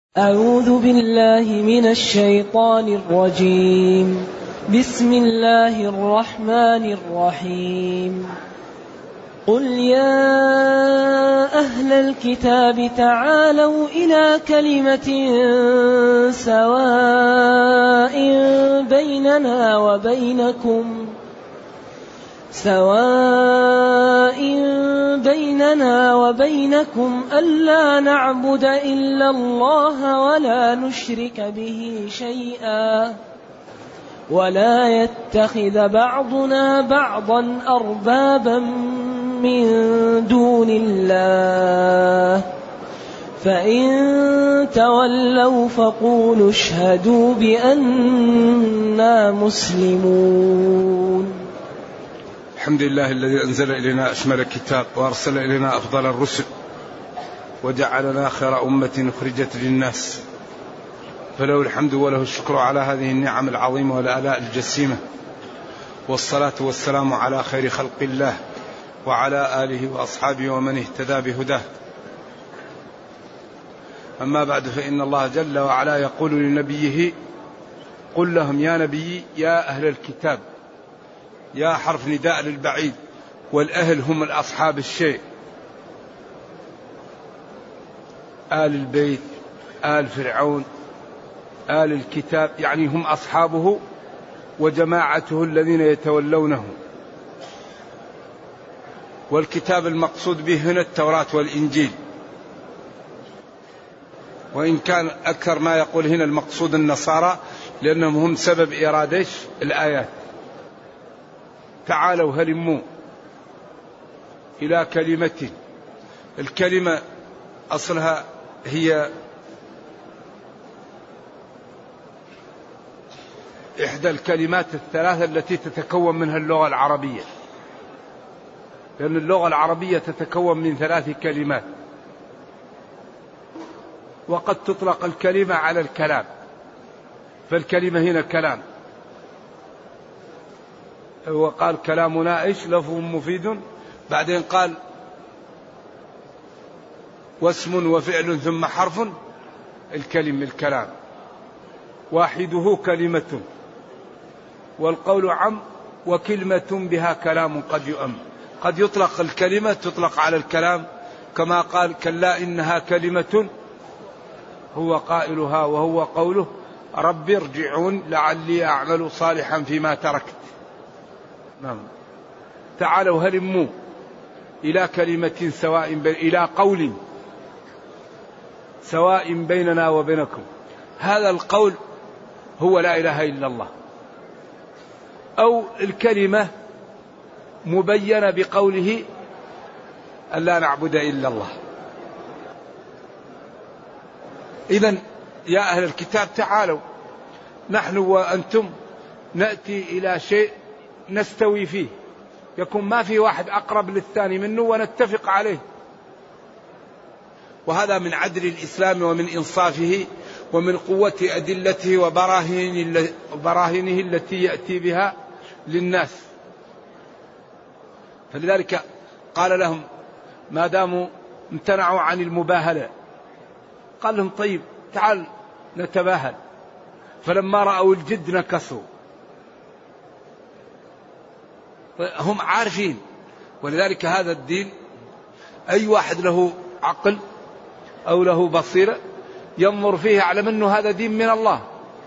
أعوذ بالله من الشيطان الرجيم. بسم الله الرحمن الرحيم. قل يا أهل الكتاب تعالوا إلى كلمة سواء بيننا وبينكم ألا نعبد إلا الله ولا نشرك به شيئا ولا يتخذ بعضنا بعضا أربابا من دون الله فإن تولوا فقولوا اشهدوا بأننا مسلمون. الحمد لله الذي أنزل إلينا أشمل الكتاب وأرسل إلينا أفضل الرسل وجعلنا خير أمة أخرجت للناس، فله الحمد وله الشكر على هذه النعم العظيمة والآلاء الجسيمة، والصلاة والسلام على خير خلق الله وعلى آله وأصحابه ومن اهتدى بهداه. أما بعد، فإن الله جل وعلا يقول لنبيه: قل لهم يا نبي يا أهل الكتاب. يا حرف نداء للبعيد، والأهل هم الأصحاب الشيء، آل البيت، آل فرعون، آل الكتاب، يعني هم أصحابه وجماعته الذين يتولونه. والكتاب المقصود به هنا التوراة والإنجيل، وإن كان أكثر ما يقول هنا المقصود النصارى، لأنهم هم سبب إيراد الآيات. تعالوا هلموا إلى كلمة. الكلمة أصلها هي إحدى الكلمات الثلاثة التي تتكون منها اللغة العربية، لأن اللغة العربية تتكون من 3 كلمات، وقد تطلق الكلمة على الكلام، فالكلمة هنا كلام. وقال كلامنا إيش لفظ مفيد، بعدين قال واسم وفعل ثم حرف، الكلام واحده كلمة، والقول عم، وكلمة بها كلام قد يؤم. قد يطلق الكلمة تطلق على الكلام، كما قال كلا إنها كلمة هو قائلها وهو قوله رب ارجعون لعلي أعمل صالحا فيما تركت. نعم. تعالوا هلموا إلى كلمة سواء إلى قول سواء بيننا وبينكم. هذا القول هو لا إله إلا الله، أو الكلمة مبينة بقوله ألا نعبد إلا الله. إذن يا أهل الكتاب تعالوا، نحن وأنتم نأتي إلى شيء نستوي فيه، يكون ما في واحد أقرب للثاني منه ونتفق عليه. وهذا من عدل الإسلام ومن إنصافه ومن قوة أدلته وبراهينه التي يأتي بها للناس. فلذلك قال لهم ما داموا امتنعوا عن المباهلة، قال لهم طيب تعال نتباهل. فلما رأوا الجد نكصوا. هم عارفين، ولذلك هذا الدين أي واحد له عقل أو له بصيرة ينظر فيه يعلم أنه هذا دين من الله،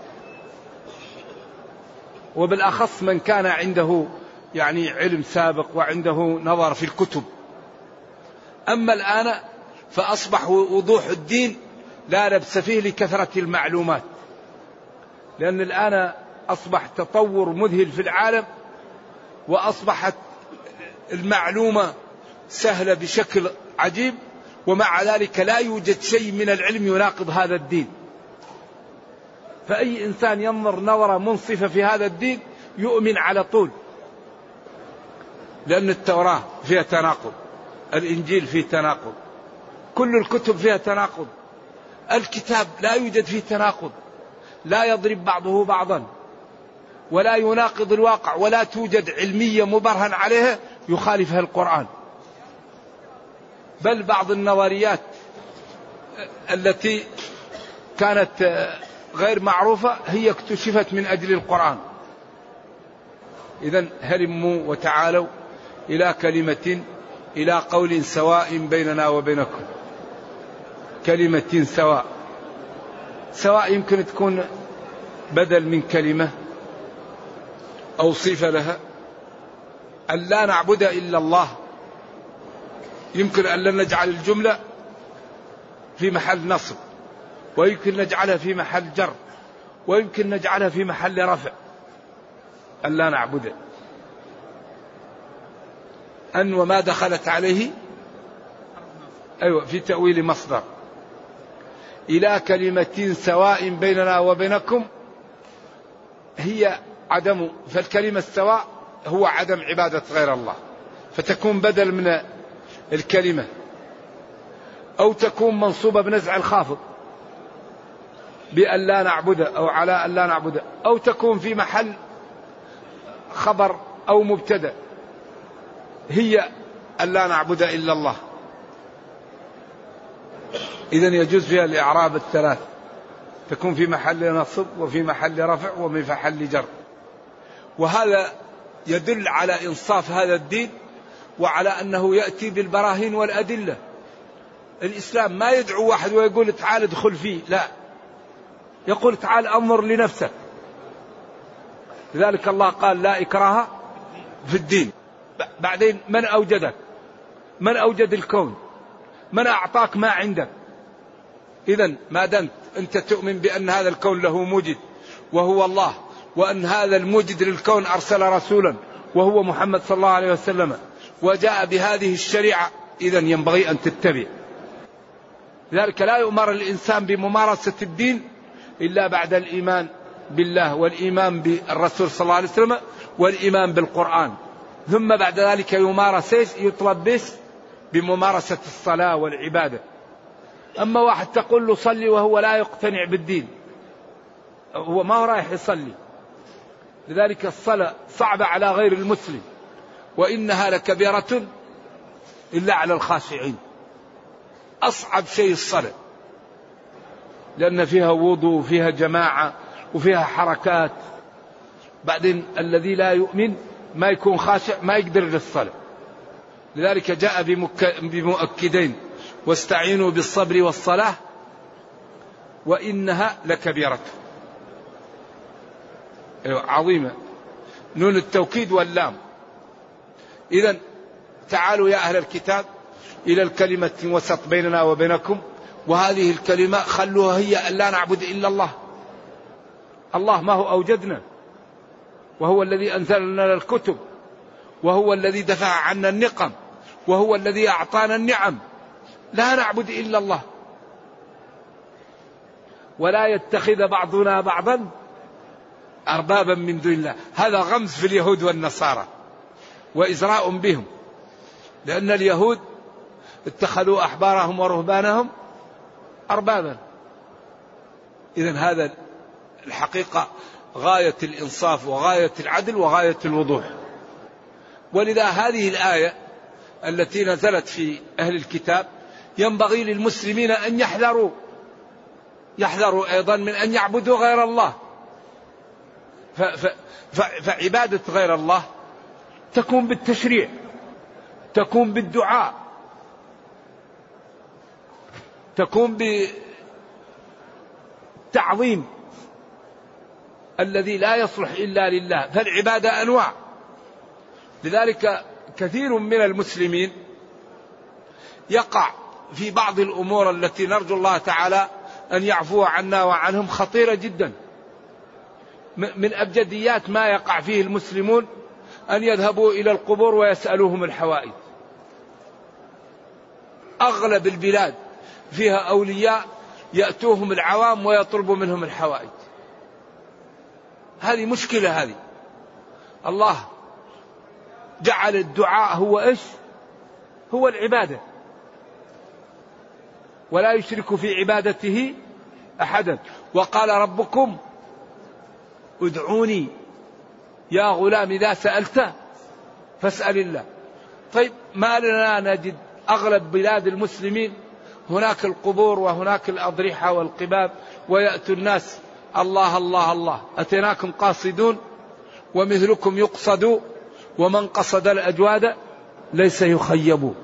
وبالأخص من كان عنده يعني علم سابق وعنده نظر في الكتب. أما الآن فأصبح وضوح الدين لا لبس فيه لكثرة المعلومات، لأن الآن أصبح تطور مذهل في العالم، وأصبحت المعلومة سهلة بشكل عجيب، ومع ذلك لا يوجد شيء من العلم يناقض هذا الدين. فأي إنسان ينظر نظرة منصفة في هذا الدين يؤمن على طول، لأن التوراة فيها تناقض، الإنجيل فيه تناقض، كل الكتب فيها تناقض. الكتاب لا يوجد فيه تناقض، لا يضرب بعضه بعضا ولا يناقض الواقع، ولا توجد علمية مبرهن عليها يخالفها القرآن. بل بعض النظريات التي كانت غير معروفة هي اكتشفت من أجل القرآن. إذن هلموا وتعالوا إلى كلمة، إلى قول سواء بيننا وبينكم. كلمة سواء، سواء يمكن تكون بدل من كلمة أو صفة لها. أن لا نعبد إلا الله، يمكن أن لا نجعل الجملة في محل نصب، ويمكن نجعلها في محل جر، ويمكن نجعلها في محل رفع. أن لا نعبد، أن وما دخلت عليه أيوة في تأويل مصدر. إلى كلمة سواء بيننا وبينكم هي عدم، فالكلمة السواء هو عدم عبادة غير الله، فتكون بدل من الكلمة، أو تكون منصوبة بنزع الخافض بأن لا نعبد أو على أن لا نعبد، أو تكون في محل خبر أو مبتدأ، هي أن لا نعبد إلا الله. إذن يجوز فيها الإعراب الثلاث، تكون في محل نصب وفي محل رفع وفي محل جر. وهذا يدل على إنصاف هذا الدين، وعلى أنه يأتي بالبراهين والأدلة. الإسلام ما يدعو واحد ويقول تعال ادخل فيه، لا، يقول تعال انظر لنفسك. لذلك الله قال لا إكراه في الدين. بعدين من أوجدك؟ من أوجد الكون؟ من أعطاك ما عندك؟ إذن ما دمت أنت تؤمن بأن هذا الكون له موجد وهو الله، وأن هذا الموجد للكون أرسل رسولا وهو محمد صلى الله عليه وسلم وجاء بهذه الشريعة، إذن ينبغي أن تتبع. لذلك لا يؤمر الإنسان بممارسة الدين إلا بعد الإيمان بالله والإيمان بالرسول صلى الله عليه وسلم والإيمان بالقرآن، ثم بعد ذلك يطلب بس بممارسة الصلاة والعبادة. أما واحد تقول له صلي وهو لا يقتنع بالدين، هو ما هو رايح يصلي. لذلك الصلاة صعبة على غير المسلم، وإنها لكبيرة إلا على الخاشعين. أصعب شيء الصلاة، لأن فيها وضوء وفيها جماعة وفيها حركات. بعدين الذي لا يؤمن ما يكون خاشع ما يقدر للصلاة. لذلك جاء بمؤكدين: واستعينوا بالصبر والصلاة وإنها لكبيرة. عظيمة، نون التوكيد واللام. إذن تعالوا يا أهل الكتاب إلى الكلمة وسط بيننا وبينكم، وهذه الكلمة خلوها هي أن لا نعبد إلا الله. الله ما هو أوجدنا، وهو الذي أنزل لنا الكتب، وهو الذي دفع عنا النقم، وهو الذي أعطانا النعم. لا نعبد إلا الله. ولا يتخذ بعضنا بعضا أربابا من دون الله. هذا غمز في اليهود والنصارى وإزراء بهم، لأن اليهود اتخذوا أحبارهم ورهبانهم أربابا. إذن هذا الحقيقة غاية الإنصاف وغاية العدل وغاية الوضوح. ولذا هذه الآية التي نزلت في أهل الكتاب ينبغي للمسلمين أن يحذروا أيضا من أن يعبدوا غير الله. فعبادة غير الله تكون بالتشريع، تكون بالدعاء، تكون بالتعظيم الذي لا يصلح إلا لله. فالعبادة أنواع. لذلك كثير من المسلمين يقع في بعض الأمور التي نرجو الله تعالى أن يعفو عنا وعنهم خطيرة جدا. من أبجديات ما يقع فيه المسلمون أن يذهبوا إلى القبور ويسألوهم الحوائج. أغلب البلاد فيها أولياء يأتوهم العوام ويطلبوا منهم الحوائج. هذه مشكلة. هذه الله جعل الدعاء هو إيش؟ هو العبادة، ولا يشرك في عبادته أحدا. وقال ربكم ادعوني يا غلام إذا سألت فاسأل الله. طيب ما لنا نجد أغلب بلاد المسلمين هناك القبور وهناك الأضرحة والقباب، ويأتوا الناس الله الله الله، أتيناكم قاصدون ومثلكم يقصد، ومن قصد الأجواد ليس يخيب.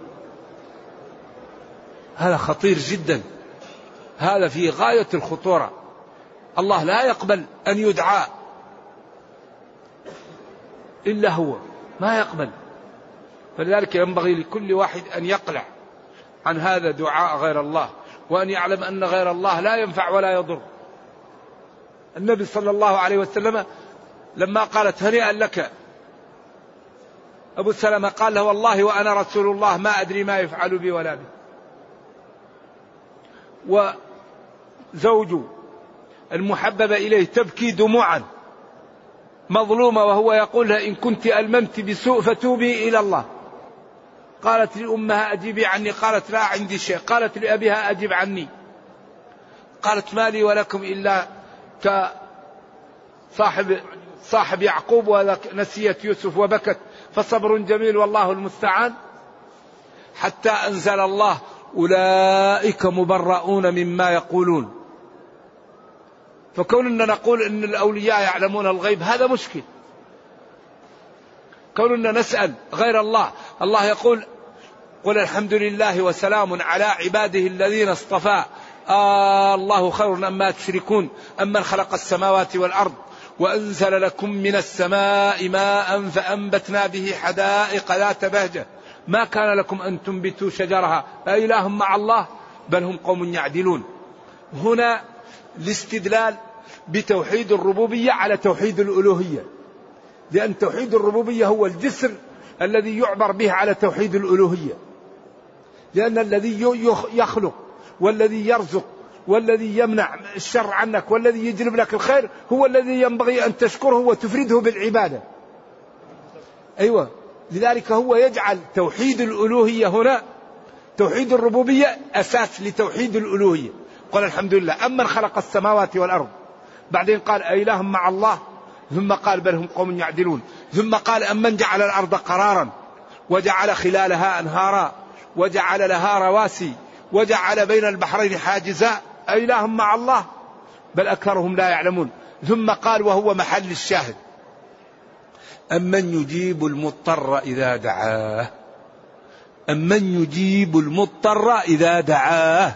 هذا خطير جدا، هذا في غاية الخطورة. الله لا يقبل أن يدعى إلا هو، ما يقبل. فلذلك ينبغي لكل واحد أن يقلع عن هذا دعاء غير الله، وأن يعلم أن غير الله لا ينفع ولا يضر. النبي صلى الله عليه وسلم لما قالت هنيئا لك أبو سلمة قال له والله وأنا رسول الله ما أدري ما يفعل بي ولا بي. وزوج المحببة إليه تبكي دموعا مظلومة وهو يقول لها إن كنت ألممت بسوء فتوبي إلى الله. قالت لأمها أجيبي عني، قالت لا عندي شيء. قالت لأبيها أجب عني. قالت ما لي ولكم إلا صاحب يعقوب ونسيت يوسف وبكت، فصبر جميل والله المستعان. حتى أنزل الله أولئك مبرؤون مما يقولون. فكوننا نقول إن الأولياء يعلمون الغيب هذا مشكل. كوننا نسأل غير الله، الله يقول قل الحمد لله وسلام على عباده الذين اصطفى الله خير أما تشركون أمن خلق السماوات والأرض وأنزل لكم من السماء ماء فأنبتنا به حدائق ذات بهجة ما كان لكم أن تنبتوا شجرها أإله مع الله بل هم قوم يعدلون. هنا الاستدلال بتوحيد الربوبية على توحيد الألوهية، لأن توحيد الربوبية هو الجسر الذي يعبر به على توحيد الألوهية، لأن الذي يخلق والذي يرزق والذي يمنع الشر عنك والذي يجلب لك الخير هو الذي ينبغي أن تشكره وتفرده بالعبادة. أيوة، لذلك هو يجعل توحيد الألوهية هنا توحيد الربوبية أساس لتوحيد الألوهية. قال الحمد لله أمن خلق السماوات والأرض، بعدين قال أإله مع الله، ثم قال بل هم قوم يعدلون، ثم قال أمن جعل الأرض قرارا وجعل خلالها أنهارا وجعل لها رواسي وجعل بين البحرين حاجزا أإله مع الله بل أكثرهم لا يعلمون. ثم قال وهو محل الشاهد أمن يجيب المضطر إذا دعاه، أمن يجيب المضطر إذا دعاه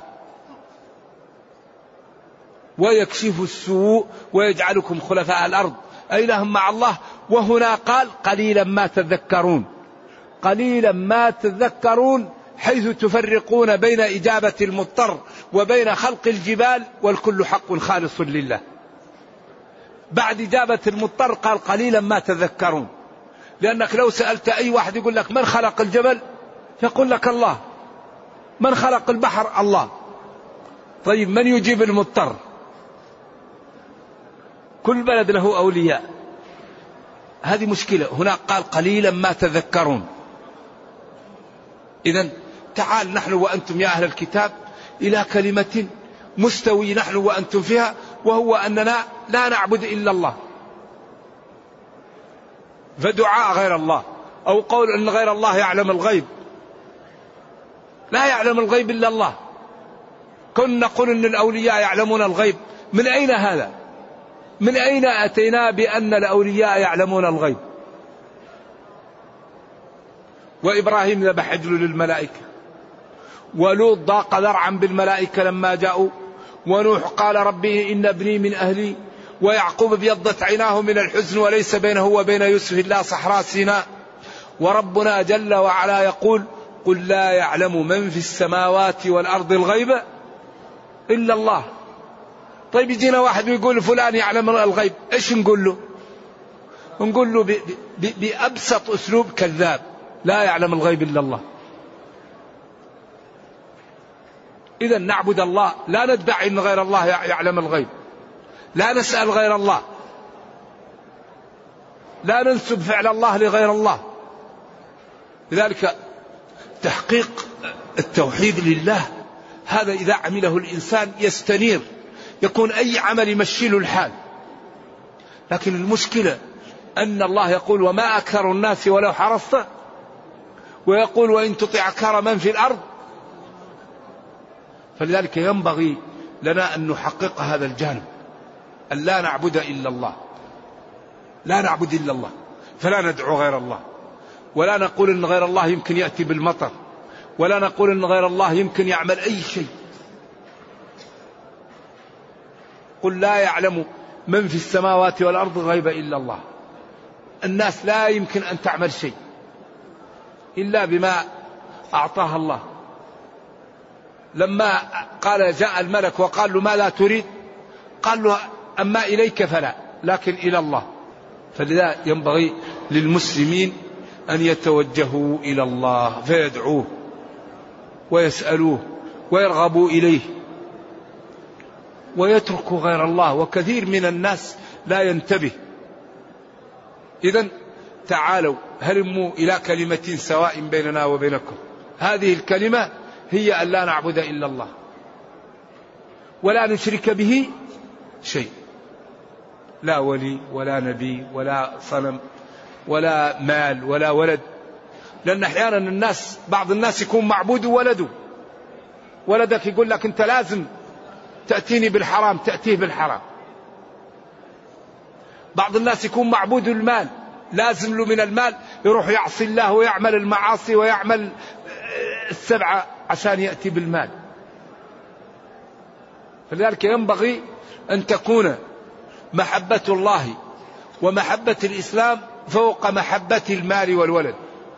ويكشف السوء ويجعلكم خلفاء الأرض أإله مع الله. وهنا قال قليلا ما تذكرون، قليلا ما تذكرون، حيث تفرقون بين إجابة المضطر وبين خلق الجبال والكل حق خالص لله. بعد إجابة المضطر قال قليلا ما تذكرون، لأنك لو سألت أي واحد يقول لك من خلق الجبل يقول لك الله، من خلق البحر الله. طيب من يجيب المضطر؟ كل بلد له أولياء، هذه مشكلة. هنا قال قليلا ما تذكرون. إذن تعال نحن وأنتم يا أهل الكتاب إلى كلمة مستوي نحن وأنتم فيها، وهو أننا لا نعبد إلا الله. فدعاء غير الله أو قول أن غير الله يعلم الغيب، لا يعلم الغيب إلا الله. كنا نقول أن الأولياء يعلمون الغيب، من أين هذا؟ من أين أتينا بأن الأولياء يعلمون الغيب؟ وإبراهيم ذبح عجل للملائكة، ولوط ضاق ذرعا بالملائكة لما جاءوا، ونوح قال ربي إن ابني من أهلي، ويعقوب ابيضت عيناه من الحزن وليس بينه وبين يوسف إلا صحراء سيناء. وربنا جل وعلا يقول قل لا يعلم من في السماوات والأرض الغيب إلا الله. طيب يجينا واحد ويقول فلان يعلم الغيب، إيش نقول له؟ نقول له بأبسط أسلوب كذاب، لا يعلم الغيب إلا الله. إذا نعبد الله، لا ندعي أن غير الله يعلم الغيب، لا نسأل غير الله، لا ننسب فعل الله لغير الله. لذلك تحقيق التوحيد لله هذا إذا عمله الإنسان يستنير، يكون أي عمل يمشي له الحال. لكن المشكلة أن الله يقول وما أكثر الناس ولو حرصت، ويقول وإن تطع أكثر من في الأرض. فلذلك ينبغي لنا أن نحقق هذا الجانب، أن لا نعبد إلا الله، لا نعبد إلا الله، فلا ندعو غير الله، ولا نقول أن غير الله يمكن يأتي بالمطر، ولا نقول أن غير الله يمكن يعمل أي شيء. قل لا يعلم من في السماوات والأرض الغيب إلا الله. الناس لا يمكن أن تعمل شيء إلا بما أعطاها الله. لما قال جاء الملك وقال له ماذا تريد؟ قال له أما إليك فلا، لكن إلى الله. فلذا ينبغي للمسلمين أن يتوجهوا إلى الله فيدعوه ويسألوه ويرغبوا إليه ويتركوا غير الله. وكثير من الناس لا ينتبه. إذن تعالوا هلموا إلى كلمة سواء بيننا وبينكم. هذه الكلمة هي أن لا نعبد إلا الله ولا نشرك به شيء، لا ولي ولا نبي ولا صنم ولا مال ولا ولد. لأن أحيانا الناس، بعض الناس يكون معبود ولده، ولدك يقول لك أنت لازم تأتيني بالحرام، تأتيه بالحرام. بعض الناس يكون معبود المال، لازم له من المال يروح يعصي الله ويعمل المعاصي ويعمل السبعة عشان يأتي بالمال. فلذلك ينبغي أن تكون محبة الله ومحبة الإسلام فوق محبة المال والولد.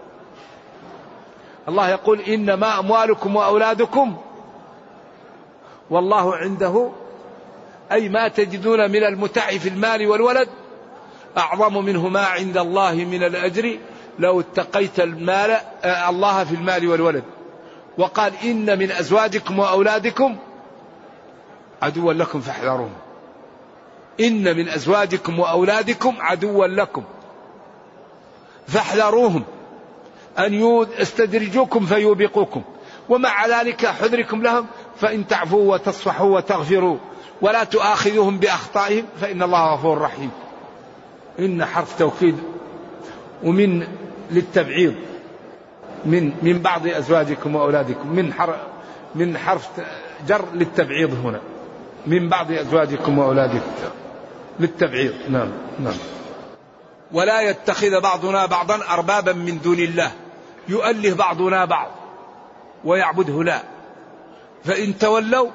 الله يقول إنما أموالكم وأولادكم والله عنده، أي ما تجدون من المتع في المال والولد أعظم منه ما عند الله من الأجر لو اتقيت الله في المال والولد. وقال إن من أزواجكم وأولادكم عدوا لكم فاحذروهم. إن من أزواجكم وأولادكم عدوا لكم فاحذروهم أن يستدرجوكم فيوبقوكم، ومع ذلك حذركم لهم فإن تعفوا وتصفحوا وتغفروا ولا تؤاخذوهم بأخطائهم فإن الله غفور رحيم. إن حرف توكيد ومن للتبعيض، من بعض أزواجكم وأولادكم، من حرف جر للتبعيض هنا، من بعض أزواجكم وأولادكم للتبعيض. نعم. ولا يتخذ بعضنا بعضا أربابا من دون الله يؤله بعضنا بعض ويعبده لا. فإن تولوا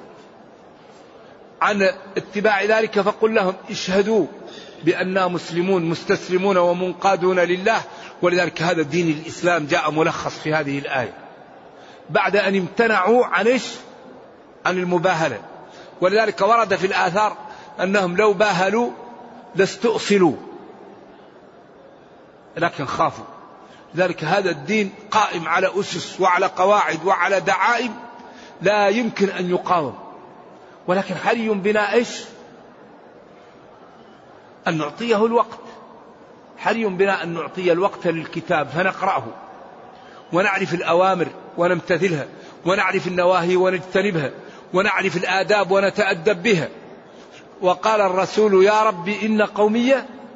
عن اتباع ذلك فقل لهم اشهدوا بأننا مسلمون مستسلمون ومنقادون لله. ولذلك هذا دين الإسلام جاء ملخص في هذه الآية بعد أن امتنعوا عن المباهلة. ولذلك ورد في الآثار أنهم لو باهلوا لاستؤصلوا لكن خافوا. لذلك هذا الدين قائم على أسس وعلى قواعد وعلى دعائم لا يمكن أن يقاوم. ولكن حري بنا أن نعطيه الوقت، حري بنا أن نعطي الوقت للكتاب فنقرأه ونعرف الأوامر ونمتثلها، ونعرف النواهي ونجتنبها، ونعرف الآداب ونتأدب بها. وقال الرسول يا ربي إن قومي،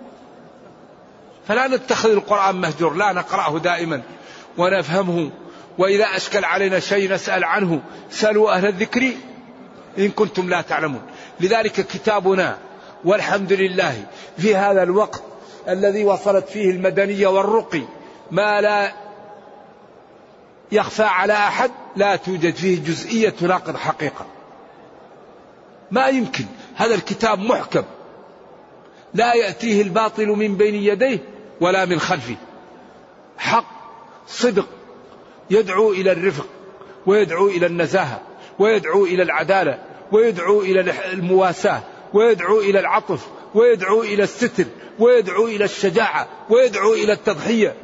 فلا نتخذ القرآن مهجور، لا نقرأه دائما ونفهمه، وإذا أشكل علينا شيء نسأل عنه، سألوا أهل الذكر إن كنتم لا تعلمون. لذلك كتابنا والحمد لله في هذا الوقت الذي وصلت فيه المدنية والرقي ما لا يخفى على أحد، لا توجد فيه جزئية تناقض حقيقة، ما يمكن. هذا الكتاب محكم لا يأتيه الباطل من بين يديه ولا من خلفه، حق صدق يدعو إلى الرفق ويدعو إلى النزاهة ويدعو إلى العدالة ويدعو إلى المواساة ويدعو إلى العطف ويدعو إلى الستر ويدعو إلى الشجاعة ويدعو إلى التضحية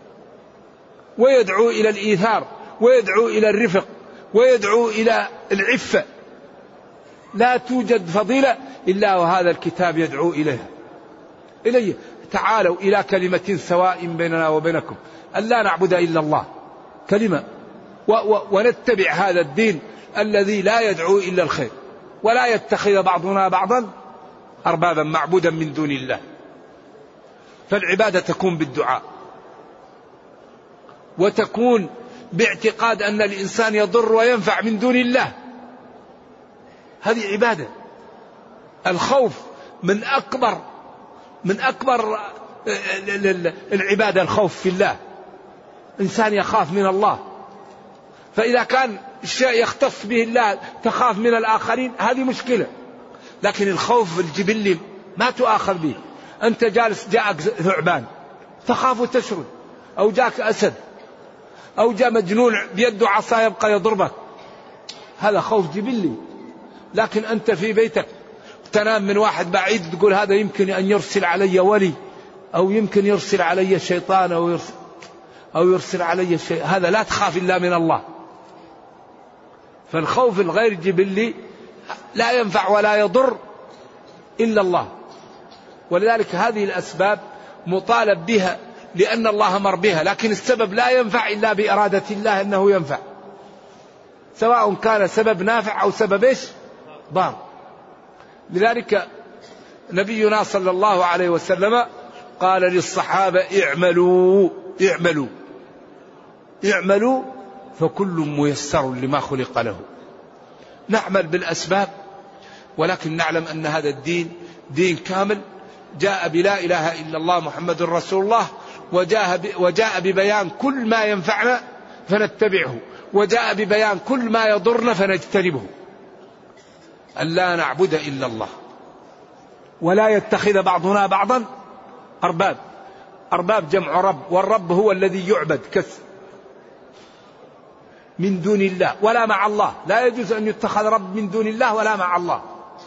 ويدعو إلى الإيثار ويدعو إلى الرفق ويدعو إلى العفة. لا توجد فضيلة إلا وهذا الكتاب يدعو إليه. تعالوا إلى كلمة سواء بيننا وبينكم أن لا نعبد إلا الله، كلمة، ونتبع هذا الدين الذي لا يدعو إلا الخير، ولا يتخذ بعضنا بعضا أربابا معبودا من دون الله. فالعبادة تكون بالدعاء، وتكون باعتقاد أن الإنسان يضر وينفع من دون الله، هذه عبادة. الخوف من أكبر العبادة، الخوف في الله. إنسان يخاف من الله، فإذا كان الشيء يختص به الله تخاف من الآخرين هذه مشكلة. لكن الخوف الجبلي ما تؤاخذ به. أنت جالس جاءك ثعبان تخاف وتشرد، أو جاءك أسد، أو جاء مجنون بيده عصا يبقى يضربك، هذا خوف جبلي. لكن أنت في بيتك تنام من واحد بعيد تقول هذا يمكن أن يرسل علي ولي، أو يمكن يرسل علي شيطان، أو يرسل علي شيء، هذا لا تخاف إلا من الله. فالخوف الغير جبلي لا ينفع ولا يضر إلا الله. ولذلك هذه الأسباب مطالب بها لأن الله أمر بها، لكن السبب لا ينفع إلا بإرادة الله أنه ينفع، سواء كان سبب نافع أو سبب ضار. لذلك نبينا صلى الله عليه وسلم قال للصحابة اعملوا فكل ميسر لما خلق له. نعمل بالأسباب، ولكن نعلم أن هذا الدين دين كامل، جاء بلا إله إلا الله محمد رسول الله، وجاء ببيان كل ما ينفعنا فنتبعه، وجاء ببيان كل ما يضرنا فنجتنبه. أن لا نعبد إلا الله، ولا يتخذ بعضنا بعضا أرباب جمع رب، والرب هو الذي يعبد من دون الله ولا مع الله. لا يجوز أن يتخذ رب من دون الله ولا مع الله.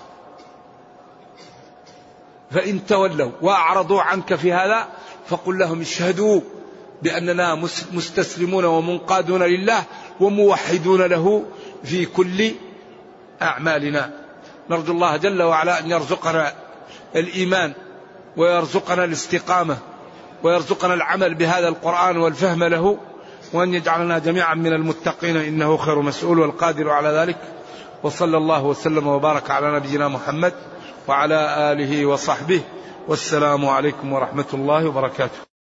فإن تولوا وأعرضوا عنك في هذا فقل لهم اشهدوا بأننا مستسلمون ومنقادون لله وموحدون له في كل أعمالنا. نرجو الله جل وعلا أن يرزقنا الإيمان، ويرزقنا الاستقامة، ويرزقنا العمل بهذا القرآن والفهم له، وأن يجعلنا جميعا من المتقين إنه خير مسؤول والقادر على ذلك. وصلى الله وسلم وبارك على نبينا محمد وعلى آله وصحبه، والسلام عليكم ورحمة الله وبركاته.